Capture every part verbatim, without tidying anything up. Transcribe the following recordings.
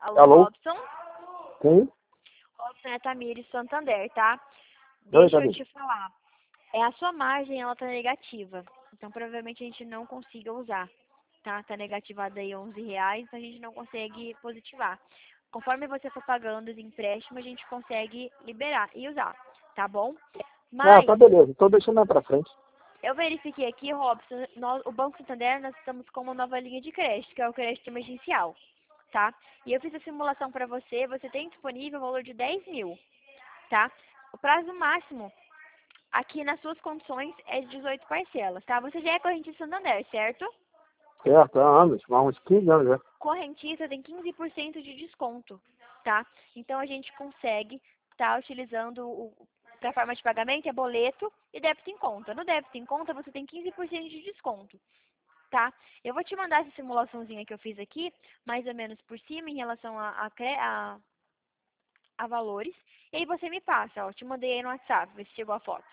Alô, Alô? Robson? Quem? Robson é Tamires Santander, tá? Oi, Deixa eu Tamires. te falar. É, a sua margem, ela tá negativa. Então, provavelmente, a gente não consiga usar, tá? Tá negativada aí onze reais, então a gente não consegue positivar. Conforme você for pagando os empréstimos, a gente consegue liberar e usar, tá bom? Ah, Mas, tá beleza. Tô deixando mais pra frente. eu verifiquei aqui, Robson, nós, o Banco Santander, nós estamos com uma nova linha de crédito, que é o crédito emergencial, tá? E eu fiz a simulação para você, você tem disponível o valor de dez mil, tá? O prazo máximo aqui nas suas condições é de dezoito parcelas, tá? Você já é correntista Santander, certo? Certo, há anos, há uns quinze anos já. Correntista tem quinze por cento de desconto, tá? Então a gente consegue estar utilizando o para forma de pagamento é boleto e débito em conta. No débito em conta você tem quinze por cento de desconto, tá? Eu vou te mandar essa simulaçãozinha que eu fiz aqui, mais ou menos por cima em relação a, a, cre- a, a valores. E aí você me passa, ó, te mandei aí no WhatsApp, vê se chegou a foto.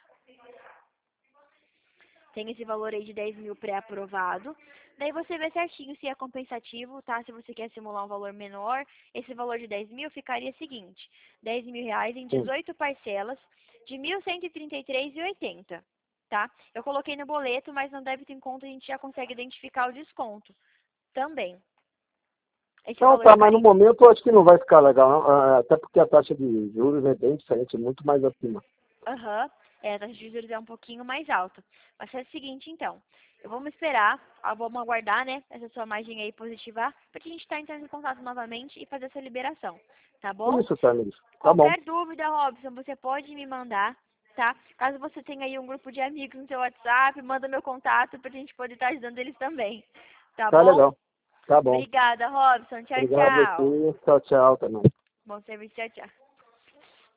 Tem esse valor aí de dez mil pré-aprovado. Daí você vê certinho se é compensativo, tá? Se você quer simular um valor menor, esse valor de dez mil ficaria o seguinte: dez mil reais em Sim. dezoito parcelas de mil cento e trinta e três reais e oitenta centavos, tá? Eu coloquei no boleto, mas no débito em conta a gente já consegue identificar o desconto também. Esse Então valor tá, mas no ficaria... momento eu acho que não vai ficar legal, não. Ah, até porque a taxa de juros é bem diferente, muito mais acima. Aham, é, a taxa de juros é um pouquinho mais alta. Mas é o seguinte, então. Eu vou me esperar, ah, vamos aguardar, né, essa sua margem aí positivar, pra gente estar entrando em contato novamente e fazer essa liberação, tá bom? Isso, Tamires. Tá bom. Qualquer dúvida, Robson, você pode me mandar, tá? Caso você tenha aí um grupo de amigos no seu WhatsApp, manda meu contato pra gente poder estar ajudando eles também, tá Tá bom? legal. Tá bom. Obrigada, Robson. Tchau, Obrigado a tchau. você. Tchau, tchau também. Bom serviço, tchau, tchau.